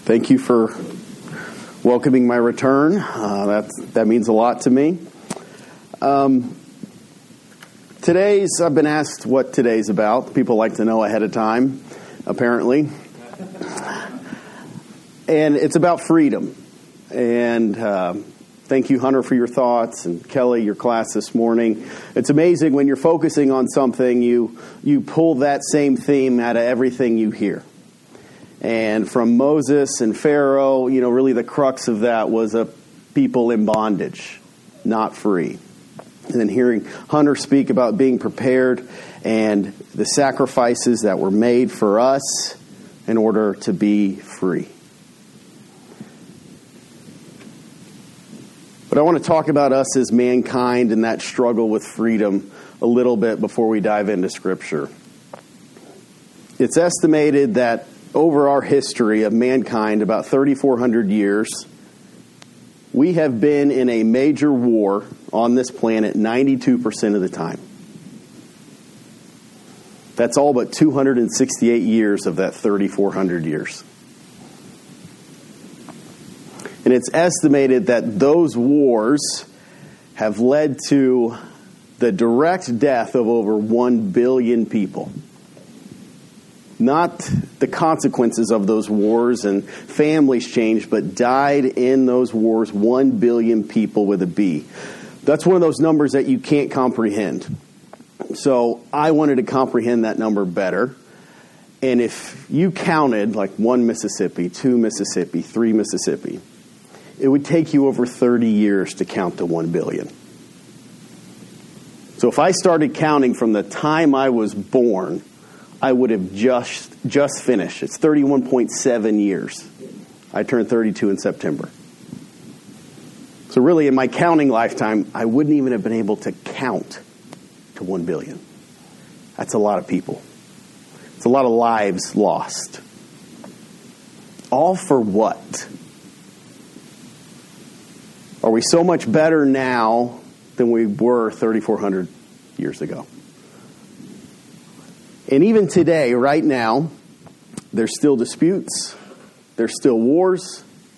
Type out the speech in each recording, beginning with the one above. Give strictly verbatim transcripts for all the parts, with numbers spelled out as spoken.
Thank you for welcoming my return. Uh, that's, that means a lot to me. Um, today's, I've been asked what today's about. People like to know ahead of time, apparently. And it's about freedom. And uh, thank you, Hunter, for your thoughts, and Kelly, your class this morning. It's amazing when you're focusing on something, you you pull that same theme out of everything you hear. And from Moses and Pharaoh, you know, really the crux of that was a people in bondage, not free. And then hearing Hunter speak about being prepared and the sacrifices that were made for us in order to be free. But I want to talk about us as mankind and that struggle with freedom a little bit before we dive into Scripture. It's estimated that over our history of mankind, about thirty-four hundred years, we have been in a major war on this planet ninety-two percent of the time. That's all but two hundred sixty-eight years of that thirty-four hundred years. And it's estimated that those wars have led to the direct death of over one billion people. Not the consequences of those wars and families changed, but died in those wars one billion people with a B. That's one of those numbers that you can't comprehend. So I wanted to comprehend that number better. And if you counted like one Mississippi, two Mississippi, three Mississippi, it would take you over thirty years to count to one billion. So if I started counting from the time I was born, I would have just just finished. It's thirty-one point seven years. I turned thirty-two in September. So really, in my counting lifetime, I wouldn't even have been able to count to one billion. That's a lot of people. It's a lot of lives lost. All for what? Are we so much better now than we were thirty-four hundred years ago? And even today, right now, there's still disputes. There's still wars.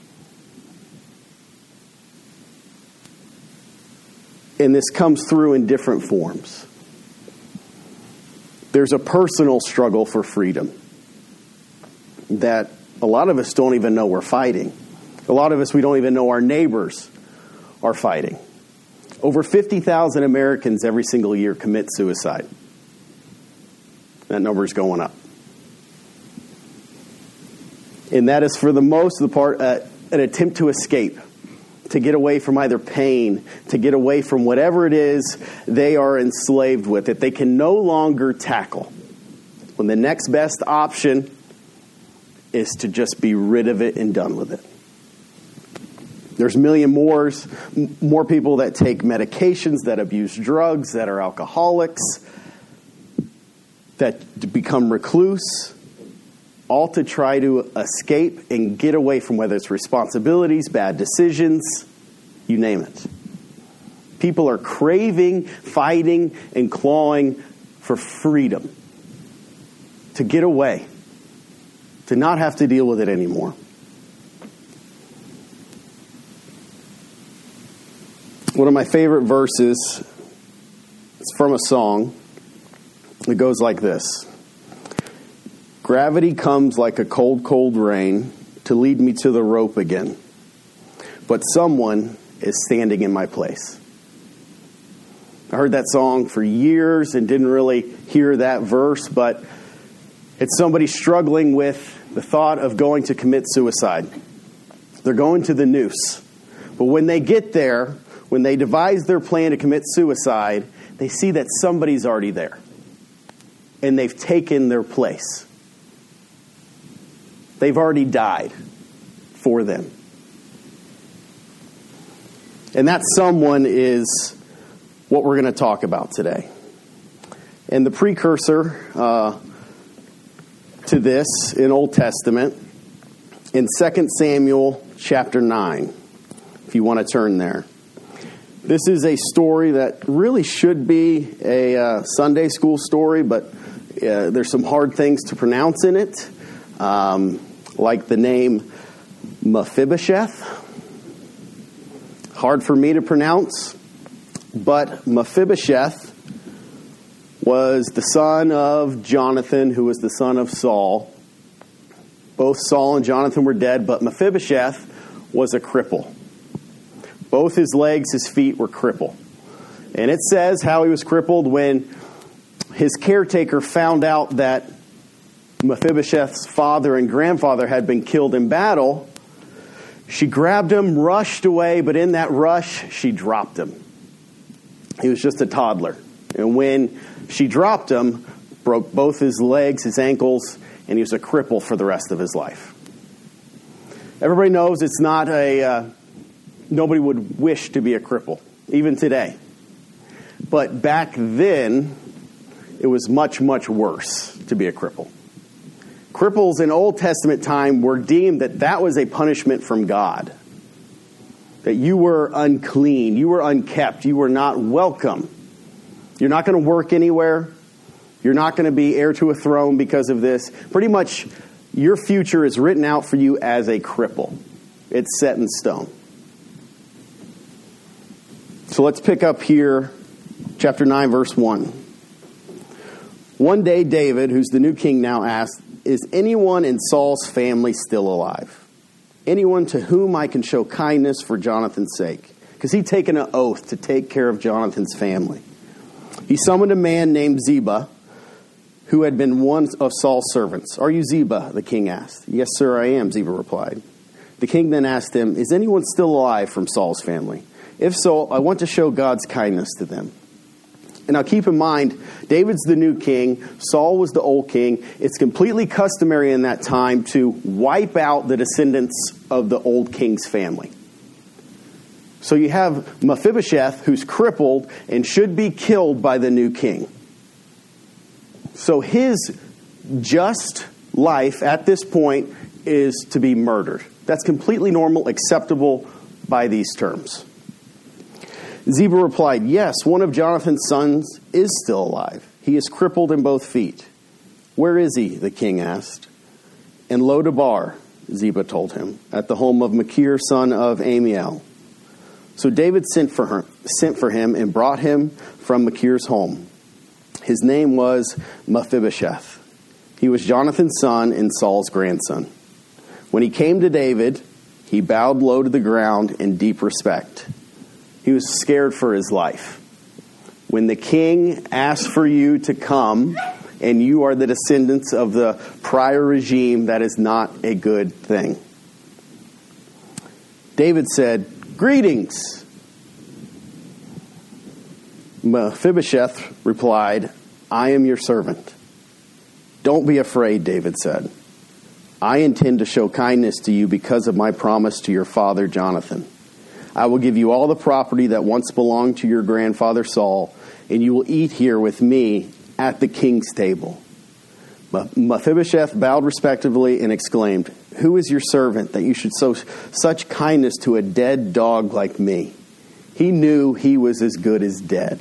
And this comes through in different forms. There's a personal struggle for freedom that a lot of us don't even know we're fighting. A lot of us, we don't even know our neighbors are fighting. Over fifty thousand Americans every single year commit suicide. That number is going up. And that is for the most of the part uh, an attempt to escape, to get away from either pain, to get away from whatever it is they are enslaved with, that they can no longer tackle. When the next best option is to just be rid of it and done with it. There's a million more, more people that take medications, that abuse drugs, that are alcoholics, that become recluse, all to try to escape and get away from whether it's responsibilities, bad decisions, you name it. People are craving, fighting, and clawing for freedom. To get away. To not have to deal with it anymore. One of my favorite verses is from a song. It goes like this. Gravity comes like a cold, cold rain to lead me to the rope again. But someone is standing in my place. I heard that song for years and didn't really hear that verse, but it's somebody struggling with the thought of going to commit suicide. They're going to the noose. But when they get there, when they devise their plan to commit suicide, they see that somebody's already there. And they've taken their place. They've already died for them. And that someone is what we're going to talk about today. And the precursor uh, to this in Old Testament, in Second Samuel chapter nine, if you want to turn there. This is a story that really should be a uh, Sunday school story, but uh, there's some hard things to pronounce in it, um, like the name Mephibosheth. Hard for me to pronounce, but Mephibosheth was the son of Jonathan, who was the son of Saul. Both Saul and Jonathan were dead, but Mephibosheth was a cripple. Both his legs, his feet were crippled. And it says how he was crippled when his caretaker found out that Mephibosheth's father and grandfather had been killed in battle. She grabbed him, rushed away, but in that rush, she dropped him. He was just a toddler. And when she dropped him, broke both his legs, his ankles, and he was a cripple for the rest of his life. Everybody knows it's not a, uh, nobody would wish to be a cripple, even today. But back then, it was much, much worse to be a cripple. Cripples in Old Testament time were deemed that that was a punishment from God. That you were unclean, you were unkept, you were not welcome. You're not going to work anywhere. You're not going to be heir to a throne because of this. Pretty much your future is written out for you as a cripple. It's set in stone. So let's pick up here, chapter nine, verse one. One day David, who's the new king now, asked, "Is anyone in Saul's family still alive? Anyone to whom I can show kindness for Jonathan's sake?" Because he'd taken an oath to take care of Jonathan's family. He summoned a man named Ziba, who had been one of Saul's servants. "Are you Ziba?" the king asked. "Yes, sir, I am," Ziba replied. The king then asked him, "Is anyone still alive from Saul's family? If so, I want to show God's kindness to them." And now keep in mind, David's the new king, Saul was the old king. It's completely customary in that time to wipe out the descendants of the old king's family. So you have Mephibosheth, who's crippled and should be killed by the new king. So his just life at this point is to be murdered. That's completely normal, acceptable by these terms. Ziba replied, "Yes, one of Jonathan's sons is still alive. He is crippled in both feet." "Where is he?" the king asked. "In Lodabar," Ziba told him, "at the home of Machir, son of Amiel." So David sent for her, sent for him and brought him from Machir's home. His name was Mephibosheth. He was Jonathan's son and Saul's grandson. When he came to David, he bowed low to the ground in deep respect. He was scared for his life. When the king asks for you to come and you are the descendants of the prior regime, that is not a good thing. David said, "Greetings." Mephibosheth replied, "I am your servant." "Don't be afraid," David said. "I intend to show kindness to you because of my promise to your father Jonathan. I will give you all the property that once belonged to your grandfather Saul, and you will eat here with me at the king's table." Mephibosheth bowed respectfully and exclaimed, "Who is your servant that you should show such kindness to a dead dog like me?" He knew he was as good as dead.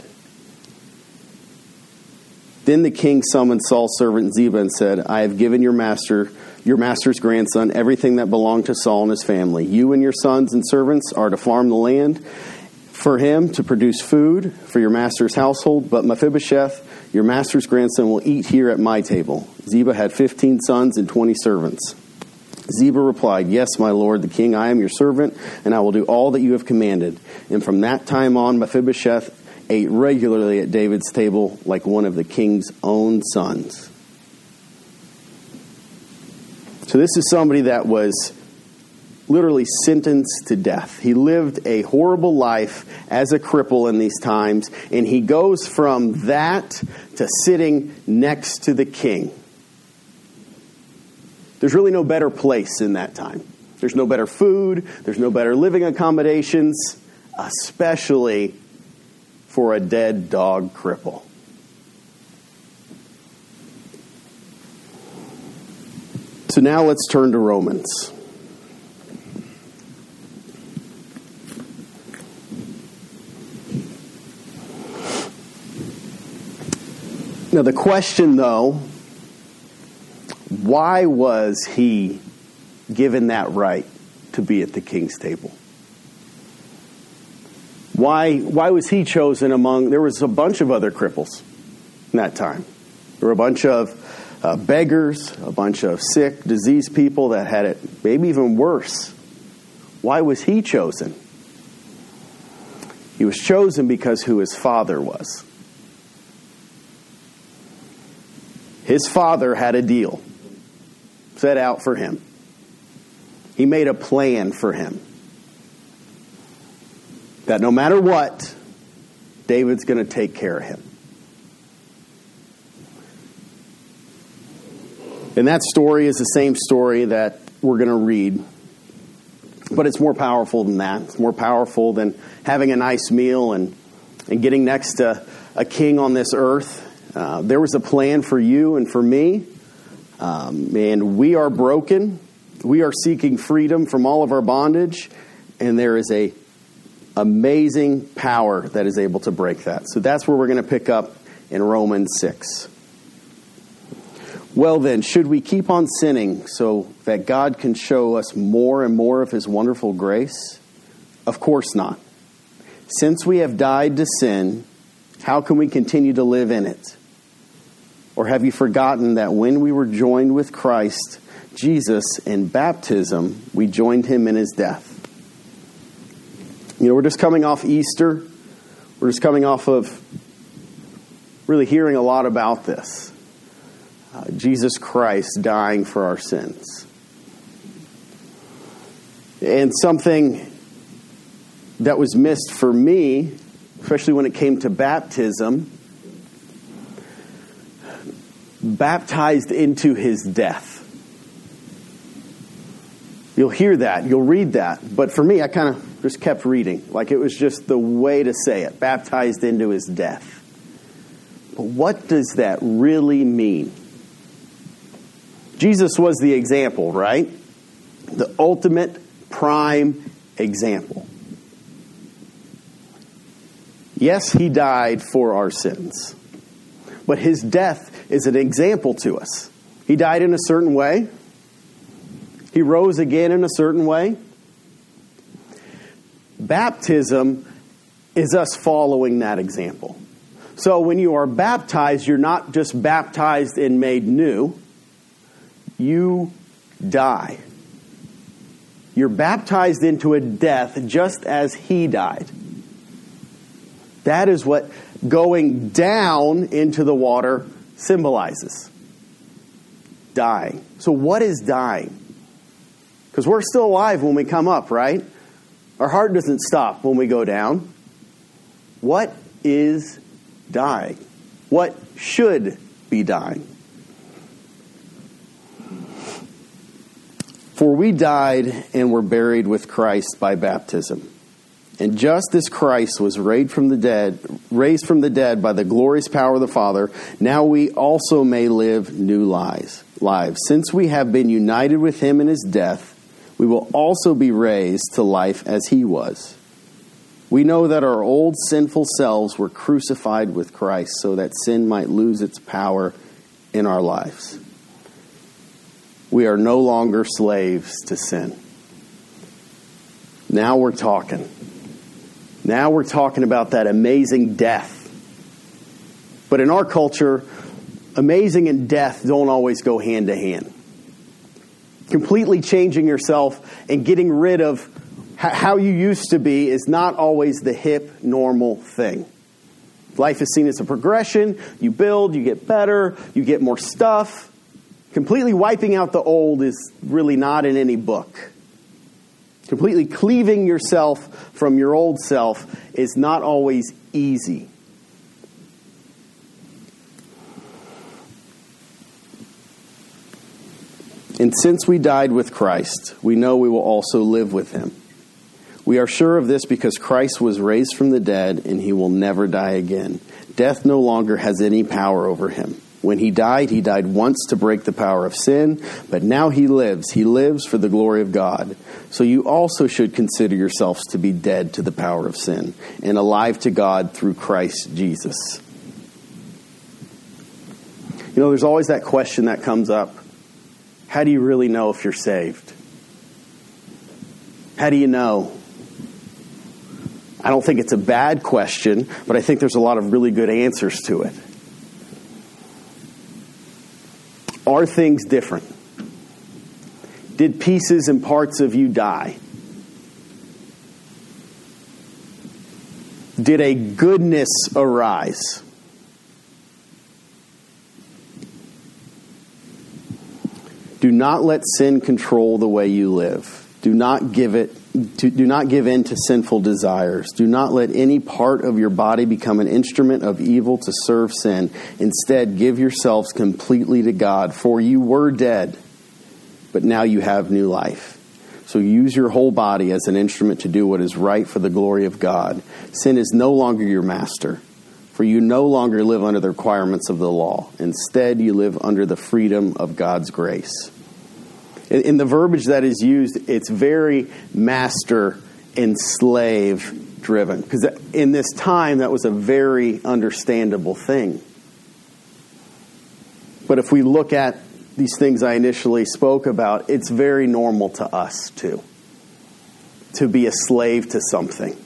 Then the king summoned Saul's servant Ziba and said, "I have given your master, your master's grandson, everything that belonged to Saul and his family. You and your sons and servants are to farm the land for him to produce food for your master's household, but Mephibosheth, your master's grandson, will eat here at my table." Ziba had fifteen sons and twenty servants. Ziba replied, "Yes, my lord, the king, I am your servant, and I will do all that you have commanded." And from that time on, Mephibosheth ate regularly at David's table like one of the king's own sons. So this is somebody that was literally sentenced to death. He lived a horrible life as a cripple in these times, and he goes from that to sitting next to the king. There's really no better place in that time. There's no better food. There's no better living accommodations, especially for a dead dog cripple. So now let's turn to Romans. Now the question, though, why was he given that right to be at the king's table? Why, why was he chosen among, there was a bunch of other cripples in that time. There were a bunch of uh, beggars, a bunch of sick, diseased people that had it maybe even worse. Why was he chosen? He was chosen because who his father was. His father had a deal set out for him. He made a plan for him. That no matter what, David's going to take care of him. And that story is the same story that we're going to read. But it's more powerful than that. It's more powerful than having a nice meal and, and getting next to a king on this earth. Uh, there was a plan for you and for me. Um, and we are broken. We are seeking freedom from all of our bondage. And there is a amazing power that is able to break that. So that's where we're going to pick up in Romans six. Well then, should we keep on sinning so that God can show us more and more of his wonderful grace? Of course not. Since we have died to sin, how can we continue to live in it? Or have you forgotten that when we were joined with Christ Jesus in baptism, we joined him in his death? You know, we're just coming off Easter. We're just coming off of really hearing a lot about this. Uh, Jesus Christ dying for our sins. And something that was missed for me, especially when it came to baptism, baptized into his death. You'll hear that, you'll read that. But for me, I kind of just kept reading. Like it was just the way to say it. Baptized into his death. But what does that really mean? Jesus was the example, right? The ultimate prime example. Yes, he died for our sins. But his death is an example to us. He died in a certain way. He rose again in a certain way. Baptism is us following that example. So when you are baptized, you're not just baptized and made new. You die. You're baptized into a death just as he died. That is what going down into the water symbolizes. Dying. So what is dying? Because we're still alive when we come up, right? Our heart doesn't stop when we go down. What is dying? What should be dying? For we died and were buried with Christ by baptism. And just as Christ was raised from the dead, raised from the dead by the glorious power of the Father, now we also may live new lives. Lives. Since we have been united with him in his death, we will also be raised to life as he was. We know that our old sinful selves were crucified with Christ so that sin might lose its power in our lives. We are no longer slaves to sin. Now we're talking. Now we're talking about that amazing death. But in our culture, amazing and death don't always go hand to hand. Completely changing yourself and getting rid of how you used to be is not always the hip, normal thing. Life is seen as a progression. You build, you get better, you get more stuff. Completely wiping out the old is really not in any book. Completely cleaving yourself from your old self is not always easy. And since we died with Christ, we know we will also live with him. We are sure of this because Christ was raised from the dead and he will never die again. Death no longer has any power over him. When he died, he died once to break the power of sin, but now he lives. He lives for the glory of God. So you also should consider yourselves to be dead to the power of sin and alive to God through Christ Jesus. You know, there's always that question that comes up. How do you really know if you're saved? How do you know? I don't think it's a bad question, but I think there's a lot of really good answers to it. Are things different? Did pieces and parts of you die? Did a goodness arise? Do not let sin control the way you live. Do not give it to, do not give in to sinful desires. Do not let any part of your body become an instrument of evil to serve sin. Instead, give yourselves completely to God, for you were dead, but now you have new life. So use your whole body as an instrument to do what is right for the glory of God. Sin is no longer your master, for you no longer live under the requirements of the law. Instead, you live under the freedom of God's grace. In the verbiage that is used, it's very master and slave driven. Because in this time, that was a very understandable thing. But if we look at these things I initially spoke about, it's very normal to us too. To be a slave to something.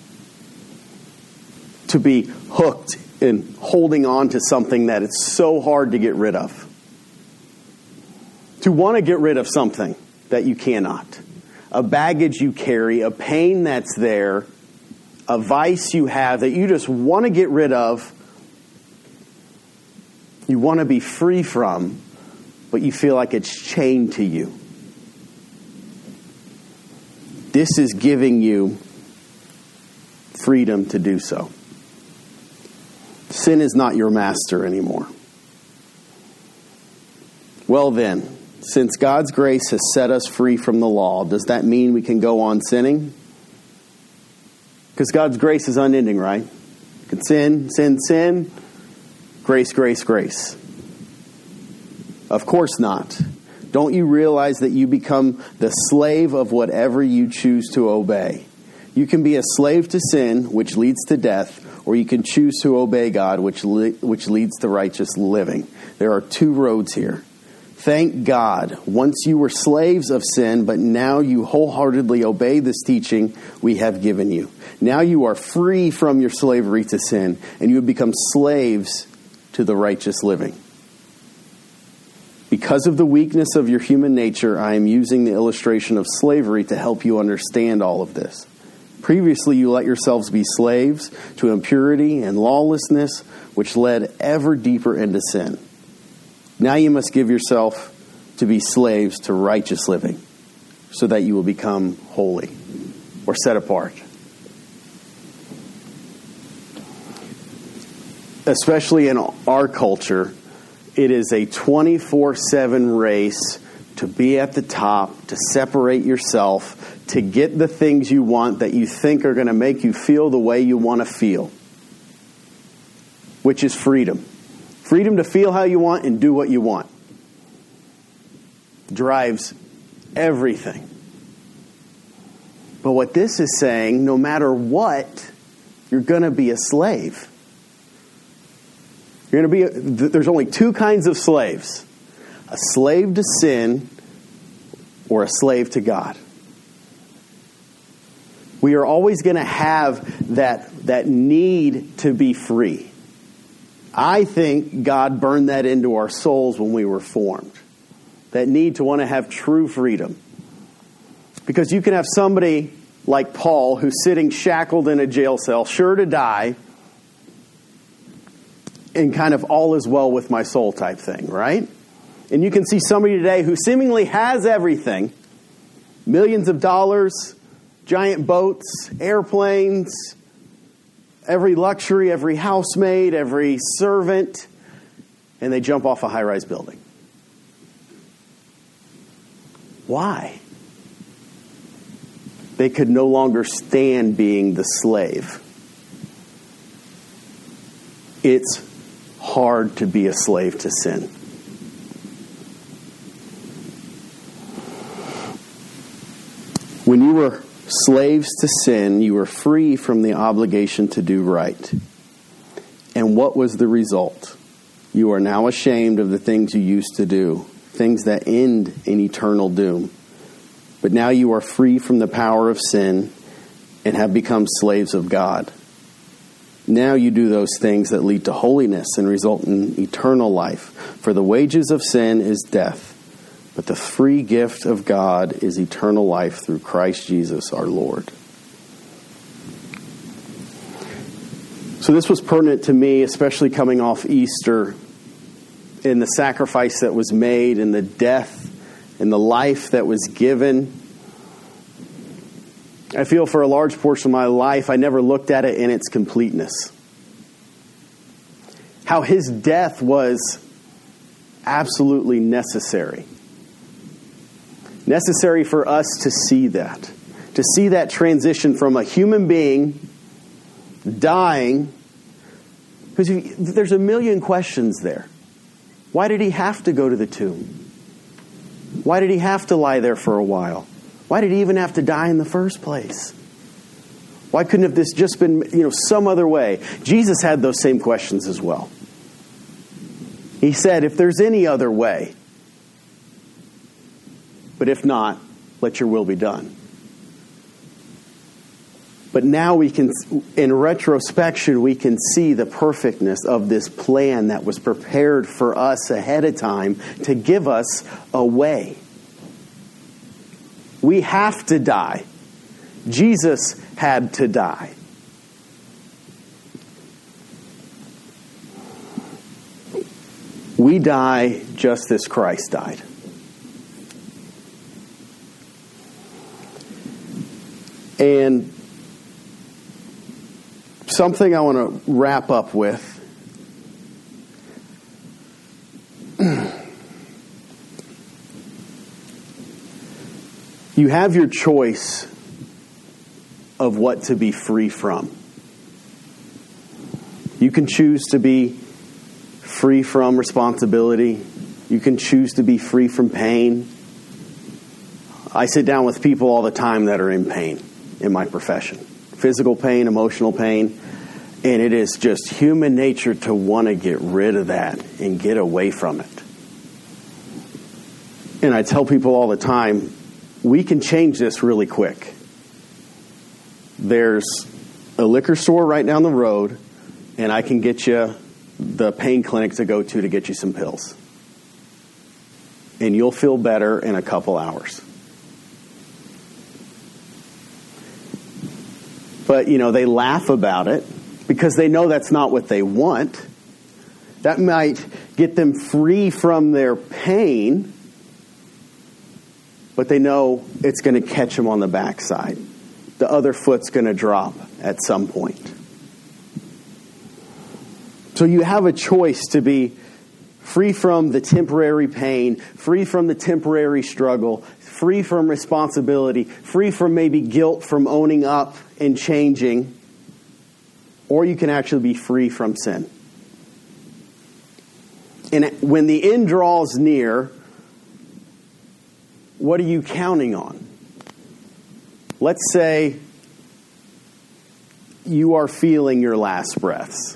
To be hooked and holding on to something that it's so hard to get rid of. To want to get rid of something that you cannot. A baggage you carry, a pain that's there, a vice you have that you just want to get rid of. You want to be free from, but you feel like it's chained to you. This is giving you freedom to do so. Sin is not your master anymore. Well then, since God's grace has set us free from the law, does that mean we can go on sinning? Because God's grace is unending, right? You can sin, sin, sin. Grace, grace, grace. Of course not. Don't you realize that you become the slave of whatever you choose to obey? You can be a slave to sin, which leads to death, or you can choose to obey God, which le- which leads to righteous living. There are two roads here. Thank God, once you were slaves of sin, but now you wholeheartedly obey this teaching we have given you. Now you are free from your slavery to sin, and you have become slaves to the righteous living. Because of the weakness of your human nature, I am using the illustration of slavery to help you understand all of this. Previously, you let yourselves be slaves to impurity and lawlessness, which led ever deeper into sin. Now you must give yourself to be slaves to righteous living, so that you will become holy or set apart. Especially in our culture, it is a twenty-four seven race to be at the top, to separate yourself, to get the things you want that you think are going to make you feel the way you want to feel, which is freedom. Freedom to feel how you want and do what you want. Drives everything. But what this is saying, no matter what, you're going to be a slave. You're going to be. A, there's only two kinds of slaves: a slave to sin or a slave to God. We are always going to have that that need to be free. I think God burned that into our souls when we were formed. That need to want to have true freedom. Because you can have somebody like Paul who's sitting shackled in a jail cell, sure to die, and kind of all is well with my soul type thing, right? And you can see somebody today who seemingly has everything. Millions of dollars, giant boats, airplanes, every luxury, every housemaid, every servant, and they jump off a high-rise building. Why? They could no longer stand being the slave. It's hard to be a slave to sin. When you were slaves to sin, you were free from the obligation to do right. And what was the result? You are now ashamed of the things you used to do, things that end in eternal doom. But now you are free from the power of sin and have become slaves of God. Now you do those things that lead to holiness and result in eternal life. For the wages of sin is death, but the free gift of God is eternal life through Christ Jesus our Lord. So this was pertinent to me, especially coming off Easter, in the sacrifice that was made, and the death, and the life that was given. I feel for a large portion of my life, I never looked at it in its completeness. How his death was absolutely necessary. Necessary for us to see that. To see that transition from a human being dying. Because there's a million questions there. Why did he have to go to the tomb? Why did he have to lie there for a while? Why did he even have to die in the first place? Why couldn't have this just been, you know, some other way? Jesus had those same questions as well. He said, if there's any other way, but if not, let your will be done. But now we can, in retrospection, we can see the perfectness of this plan that was prepared for us ahead of time to give us a way. We have to die. Jesus had to die. We die just as Christ died. And something I want to wrap up with. You have your choice of what to be free from. You can choose to be free from responsibility. You can choose to be free from pain. I sit down with people all the time that are in pain in my profession. Physical pain, emotional pain. And it is just human nature to want to get rid of that and get away from it. And I tell people all the time, we can change this really quick. There's a liquor store right down the road, and I can get you the pain clinic to go to to get you some pills. And you'll feel better in a couple hours. But, you know, they laugh about it because they know that's not what they want. That might get them free from their pain, but they know it's going to catch them on the backside. The other foot's going to drop at some point. So you have a choice to be free from the temporary pain, free from the temporary struggle, free from responsibility, free from maybe guilt from owning up and changing, or you can actually be free from sin. And when the end draws near, what are you counting on? Let's say you are feeling your last breaths.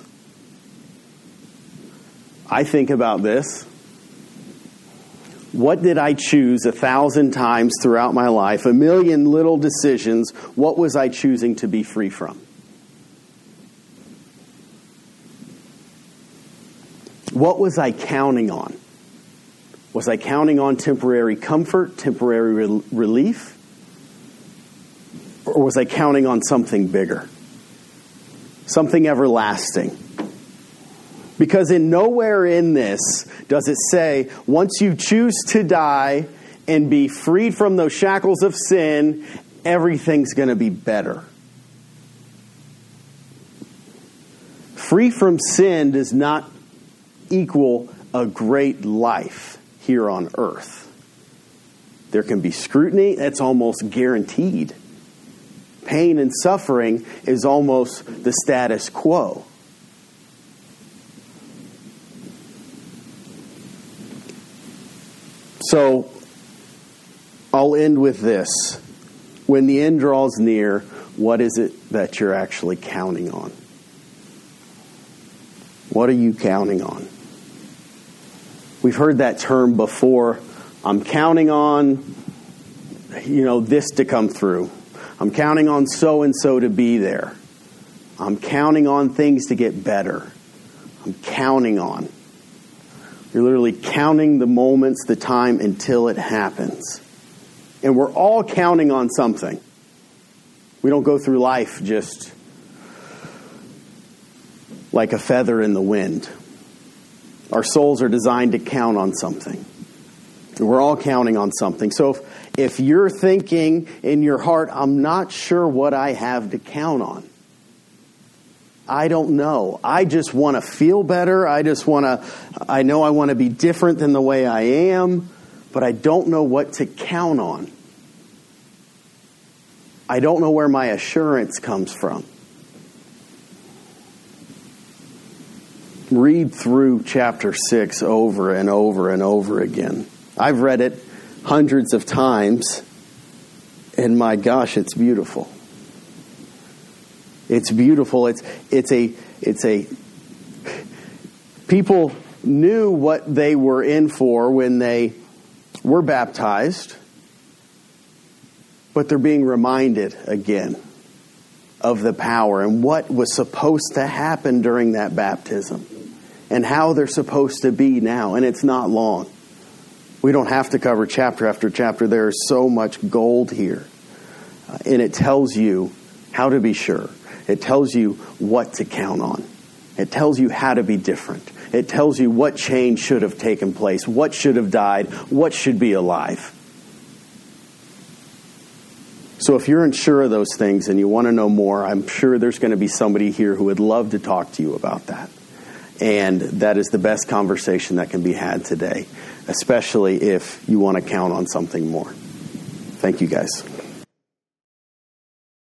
I think about this. What did I choose a thousand times throughout my life? A million little decisions. What was I choosing to be free from? What was I counting on? Was I counting on temporary comfort, temporary re- relief? Or was I counting on something bigger? Something everlasting? Because in nowhere in this does it say, once you choose to die and be freed from those shackles of sin, everything's going to be better. Free from sin does not equal a great life here on earth. There can be scrutiny, that's almost guaranteed. Pain and suffering is almost the status quo. So, I'll end with this. When the end draws near, what is it that you're actually counting on? What are you counting on? We've heard that term before. I'm counting on you know, this to come through. I'm counting on so-and-so to be there. I'm counting on things to get better. I'm counting on. You're literally counting the moments, the time until it happens. And we're all counting on something. We don't go through life just like a feather in the wind. Our souls are designed to count on something. We're all counting on something. So if, if you're thinking in your heart, I'm not sure what I have to count on. I don't know. I just want to feel better. I just want to, I know I want to be different than the way I am, but I don't know what to count on. I don't know where my assurance comes from. Read through chapter six over and over and over again. I've read it hundreds of times, and my gosh, it's beautiful. It's beautiful. It's it's a it's a people knew what they were in for when they were baptized, but they're being reminded again of the power and what was supposed to happen during that baptism and how they're supposed to be now. And it's not long. We don't have to cover chapter after chapter. There is so much gold here. Uh, and it tells you how to be sure. It tells you what to count on. It tells you how to be different. It tells you what change should have taken place, what should have died, what should be alive. So if you're unsure of those things and you want to know more, I'm sure there's going to be somebody here who would love to talk to you about that. And that is the best conversation that can be had today, especially if you want to count on something more. Thank you, guys.